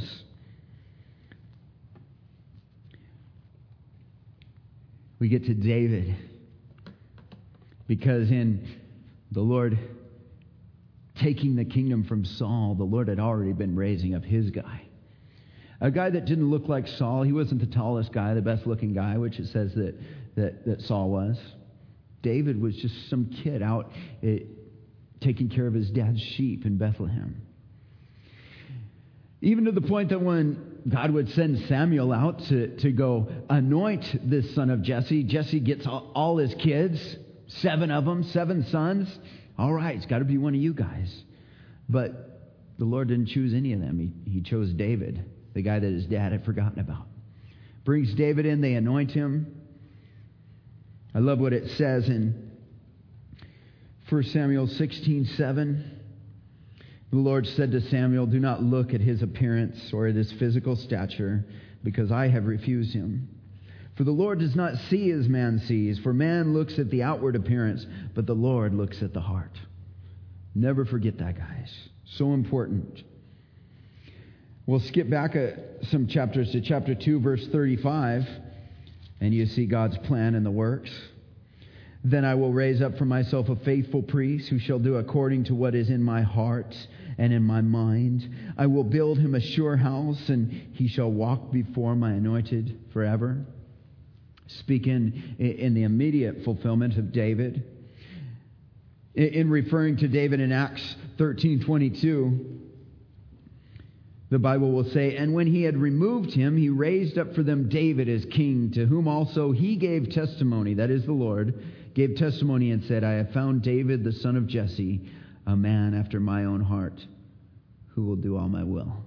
We get to David, because in the Lord taking the kingdom from Saul, the Lord had already been raising up his guy. A guy that didn't look like Saul. He wasn't the tallest guy, the best looking guy, which it says that, that, that Saul was. David was just some kid out uh, taking care of his dad's sheep in Bethlehem. Even to the point that when God would send Samuel out to, to go anoint this son of Jesse, Jesse gets all, all his kids, seven of them, seven sons. All right, it's got to be one of you guys. But the Lord didn't choose any of them. He, he chose David, the guy that his dad had forgotten about. Brings David in, they anoint him. I love what it says in First Samuel sixteen seven. The Lord said to Samuel, do not look at his appearance or at his physical stature, because I have refused him. For the Lord does not see as man sees, for man looks at the outward appearance, but the Lord looks at the heart. Never forget that, guys. So important. We'll skip back a, some chapters to chapter two, verse thirty-five. And you see God's plan in the works. Then I will raise up for myself a faithful priest who shall do according to what is in my heart and in my mind. I will build him a sure house, and he shall walk before my anointed forever. Speaking in the immediate fulfillment of David. In referring to David in Acts thirteen twenty-two, the Bible will say, and when he had removed him, he raised up for them David as king, to whom also he gave testimony, that is the Lord, gave testimony and said, I have found David, the son of Jesse, a man after my own heart, who will do all my will.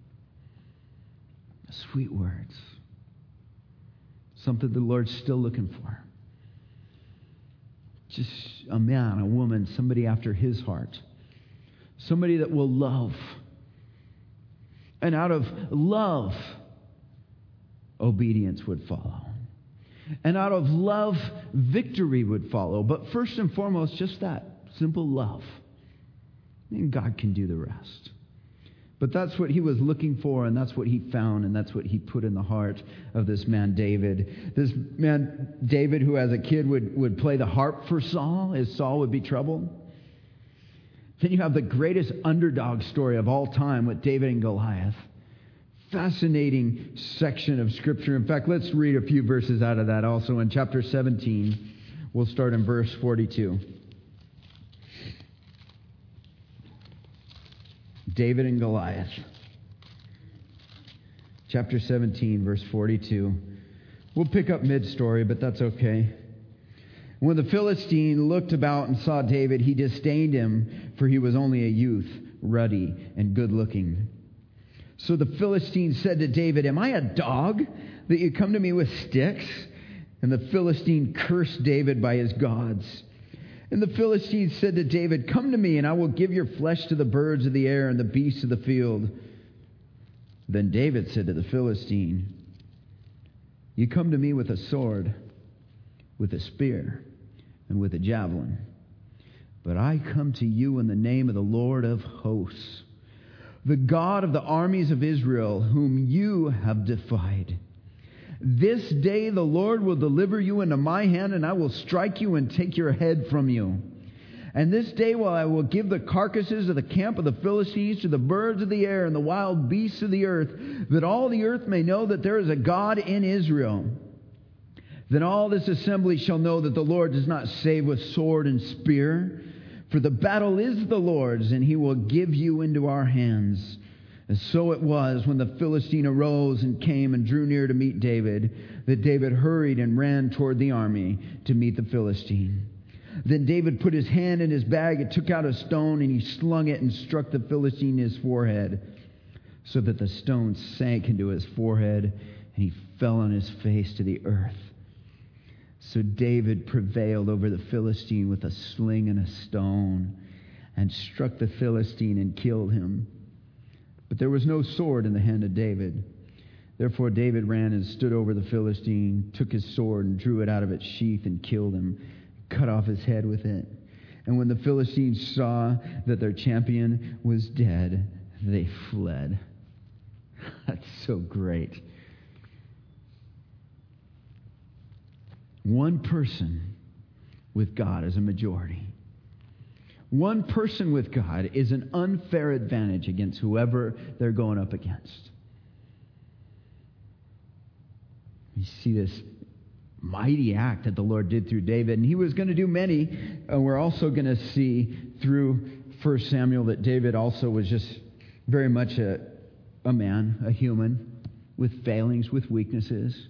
Sweet words. Something the Lord's still looking for. Just a man, a woman, somebody after his heart. Somebody that will love. And out of love, obedience would follow. And out of love, victory would follow. But first and foremost, just that simple love. And God can do the rest. But that's what he was looking for, and that's what he found, and that's what he put in the heart of this man David. This man David, who as a kid would, would play the harp for Saul as Saul would be troubled. Then you have the greatest underdog story of all time with David and Goliath. Fascinating section of Scripture. In fact, let's read a few verses out of that also. In chapter seventeen, we'll start in verse forty-two. David and Goliath. Chapter seventeen, verse forty-two. We'll pick up mid-story, but that's okay. When the Philistine looked about and saw David, he disdained him, for he was only a youth, ruddy and good-looking. So the Philistine said to David, "Am I a dog that you come to me with sticks?" And the Philistine cursed David by his gods. And the Philistine said to David, "Come to me, and I will give your flesh to the birds of the air and the beasts of the field." Then David said to the Philistine, "You come to me with a sword, with a spear, and with a javelin. But I come to you in the name of the Lord of hosts, the God of the armies of Israel, whom you have defied. This day the Lord will deliver you into my hand, and I will strike you and take your head from you. And this day while I will give the carcasses of the camp of the Philistines to the birds of the air and the wild beasts of the earth, that all the earth may know that there is a God in Israel. Then all this assembly shall know that the Lord does not save with sword and spear, for the battle is the Lord's, and he will give you into our hands." And so it was, when the Philistine arose and came and drew near to meet David, that David hurried and ran toward the army to meet the Philistine. Then David put his hand in his bag and took out a stone, and he slung it and struck the Philistine in his forehead, so that the stone sank into his forehead, and he fell on his face to the earth. So David prevailed over the Philistine with a sling and a stone, and struck the Philistine and killed him. But there was no sword in the hand of David. Therefore David ran and stood over the Philistine, took his sword and drew it out of its sheath and killed him, cut off his head with it. And when the Philistines saw that their champion was dead, they fled. That's so great. One person with God is a majority. One person with God is an unfair advantage against whoever they're going up against. You see this mighty act that the Lord did through David, and he was going to do many. And we're also going to see through First Samuel that David also was just very much a, a man, a human, with failings, with weaknesses.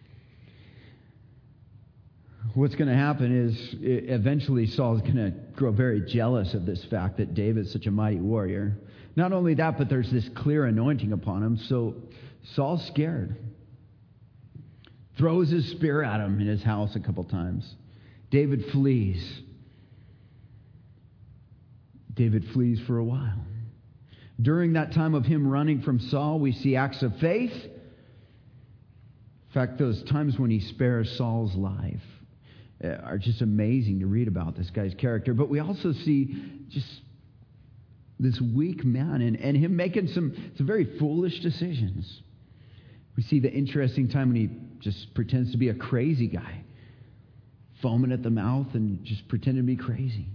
What's going to happen is eventually Saul's going to grow very jealous of this fact that David's such a mighty warrior. Not only that, but there's this clear anointing upon him. So Saul's scared. Throws his spear at him in his house a couple times. David flees. David flees for a while. During that time of him running from Saul, we see acts of faith. In fact, those times when he spares Saul's life are just amazing to read about this guy's character. But we also see just this weak man and, and him making some, some very foolish decisions. We see the interesting time when he just pretends to be a crazy guy, foaming at the mouth and just pretending to be crazy.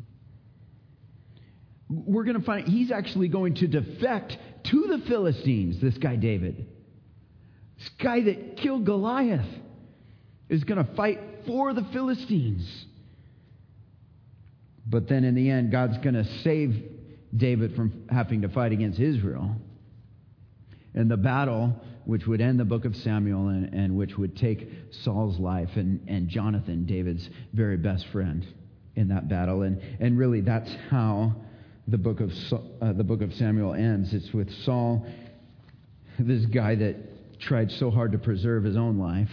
We're going to find he's actually going to defect to the Philistines, this guy David. This guy that killed Goliath is going to fight for the Philistines. But then in the end, God's going to save David from having to fight against Israel. And the battle which would end the book of Samuel and, and which would take Saul's life and, and Jonathan, David's very best friend, in that battle. And, and really that's how the book of uh, the book of Samuel ends. It's with Saul, this guy that tried so hard to preserve his own life,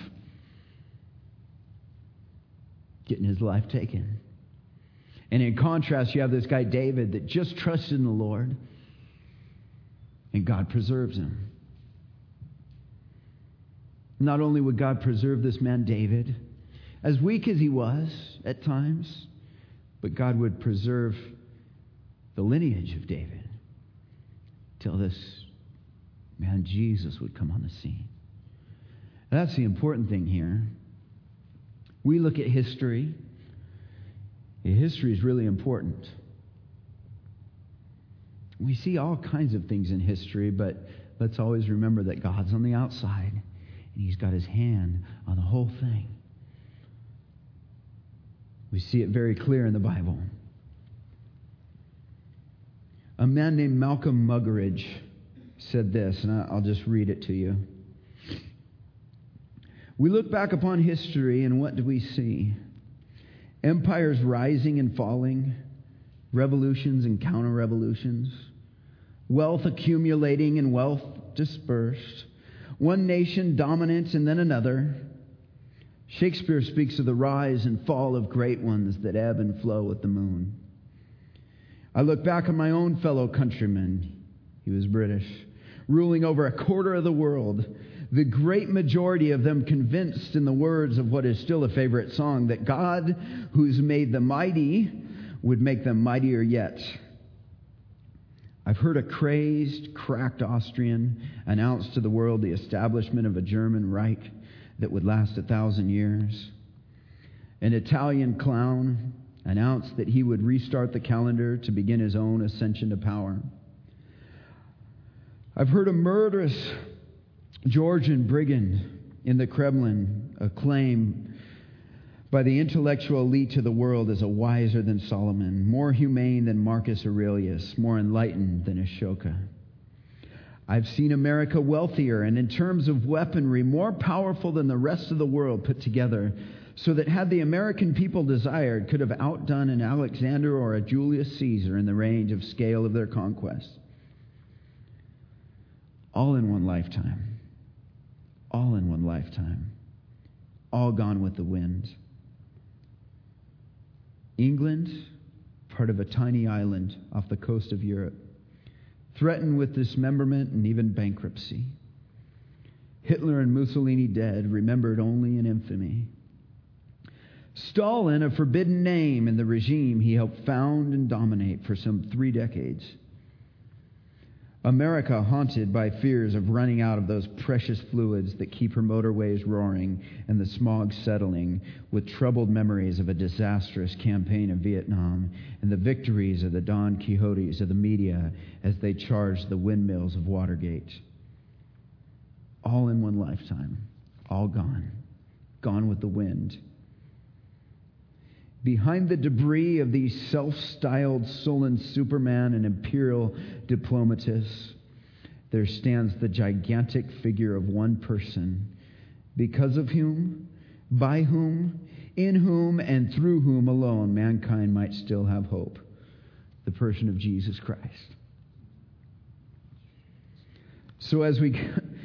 getting his life taken. And in contrast, you have this guy David that just trusted in the Lord, and God preserves him. Not only would God preserve this man David, as weak as he was at times, but God would preserve the lineage of David till this man Jesus would come on the scene. That's the important thing here. We look at history. History is really important. We see all kinds of things in history, but let's always remember that God's on the outside, and He's got His hand on the whole thing. We see it very clear in the Bible. A man named Malcolm Muggeridge said this, and I'll just read it to you. We look back upon history, and what do we see? empires rising and falling, revolutions and counter-revolutions, wealth accumulating and wealth dispersed, one nation dominant and then another. Shakespeare speaks of the rise and fall of great ones that ebb and flow with the moon. I look back on my own fellow countryman. He was British, ruling over a quarter of the world. The great majority of them convinced, in the words of what is still a favorite song, that God, who's made the mighty, would make them mightier yet. I've heard a crazed, cracked Austrian announce to the world the establishment of a German Reich that would last a thousand years. An Italian clown announced that he would restart the calendar to begin his own ascension to power. I've heard a murderous Georgian brigand in the Kremlin acclaim by the intellectual elite of the world as a wiser than Solomon, more humane than Marcus Aurelius, more enlightened than Ashoka. I've seen America wealthier and in terms of weaponry more powerful than the rest of the world put together, so that had the American people desired, could have outdone an Alexander or a Julius Caesar in the range of scale of their conquest. All in one lifetime. All in one lifetime. All gone with the wind. England, part of a tiny island off the coast of Europe, threatened with dismemberment and even bankruptcy. Hitler and Mussolini dead, remembered only in infamy. Stalin, a forbidden name in the regime he helped found and dominate for some three decades. America haunted by fears of running out of those precious fluids that keep her motorways roaring and the smog settling, with troubled memories of a disastrous campaign in Vietnam and the victories of the Don Quixotes of the media as they charged the windmills of Watergate. All in one lifetime, all gone, gone with the wind. Behind the debris of these self-styled sullen superman and imperial diplomatists, there stands the gigantic figure of one person, because of whom, by whom, in whom, and through whom alone mankind might still have hope, the person of Jesus Christ. So as we,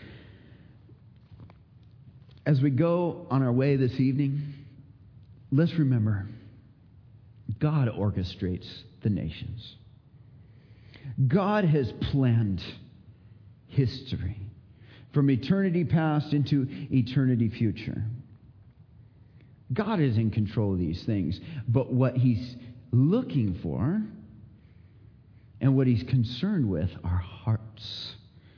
as we go on our way this evening, let's remember, God orchestrates the nations. God has planned history from eternity past into eternity future. God is in control of these things, but what he's looking for and what he's concerned with are hearts.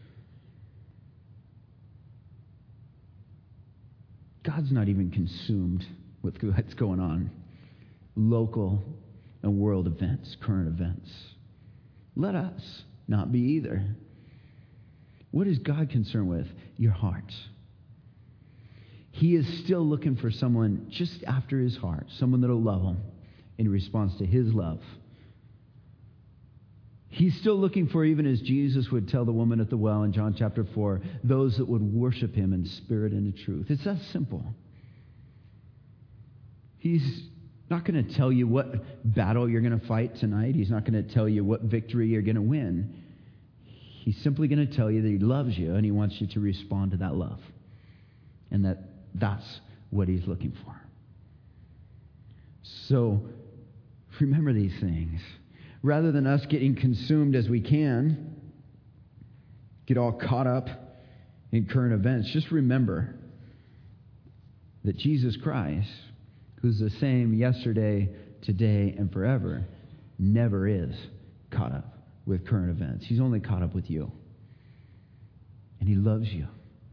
God's not even consumed with what's going on. Local and world events, current events. Let us not be either. What is God concerned with? Your heart. He is still looking for someone just after his heart, someone that'll love him in response to his love. He's still looking for, even as Jesus would tell the woman at the well in John chapter four, those that would worship him in spirit and in truth. It's that simple. He's not going to tell you what battle you're going to fight tonight. He's not going to tell you what victory you're going to win. He's simply going to tell you that he loves you and he wants you to respond to that love. And that that's what he's looking for. So remember these things. Rather than us getting consumed as we can, get all caught up in current events, just remember that Jesus Christ, who's the same yesterday, today, and forever, never is caught up with current events. He's only caught up with you. And he loves you.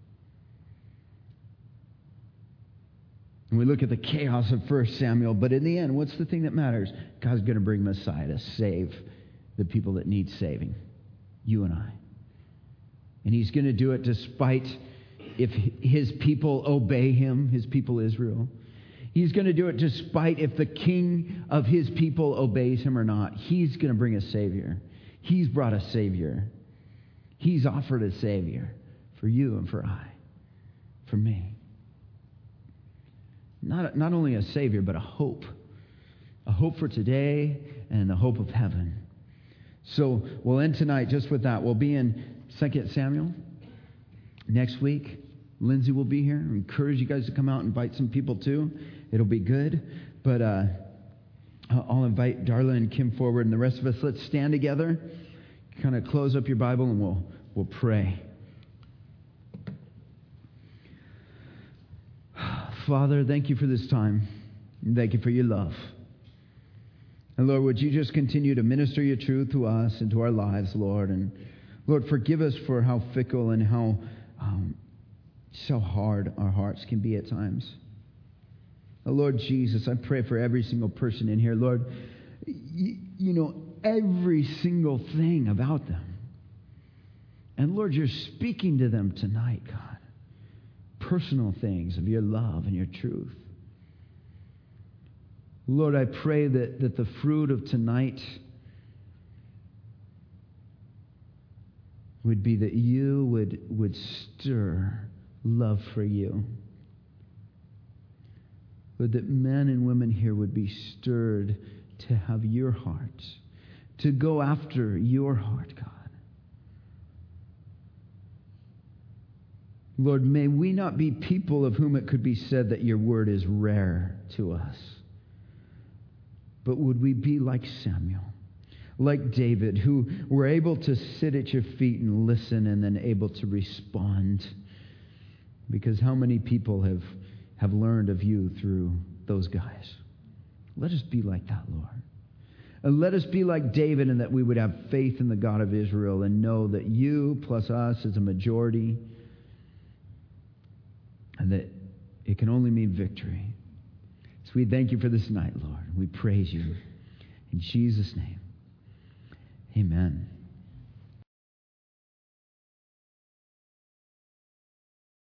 And we look at the chaos of First Samuel, but in the end, what's the thing that matters? God's going to bring Messiah to save the people that need saving. You and I. And he's going to do it despite if his people obey him, his people Israel. He's going to do it despite if the king of his people obeys him or not. He's going to bring a Savior. He's brought a Savior. He's offered a Savior for you and for I, for me. Not, not only a Savior, but a hope a hope for today and a hope of heaven. So we'll end tonight just with that. We'll be in Second Samuel next week. Lindsay will be here. I encourage you guys to come out and invite some people too. It'll be good. But uh, I'll invite Darla and Kim forward, and the rest of us, let's stand together, kind of close up your Bible, and we'll we'll pray. Father, thank you for this time. Thank you for your love. And Lord, would you just continue to minister your truth to us and to our lives, Lord. And Lord, forgive us for how fickle and how um, so hard our hearts can be at times. Oh, Lord Jesus, I pray for every single person in here. Lord, you, you know every single thing about them. And Lord, you're speaking to them tonight, God. Personal things of your love and your truth. Lord, I pray that, that the fruit of tonight would be that you would, would stir love for you. Lord, that men and women here would be stirred to have your heart, to go after your heart, God. Lord, may we not be people of whom it could be said that your word is rare to us. But would we be like Samuel, like David, who were able to sit at your feet and listen and then able to respond? Because how many people have, have learned of you through those guys? Let us be like that, Lord. And let us be like David in that we would have faith in the God of Israel and know that you plus us is a majority, and that it can only mean victory. So we thank you for this night, Lord. We praise you. In Jesus' name, amen.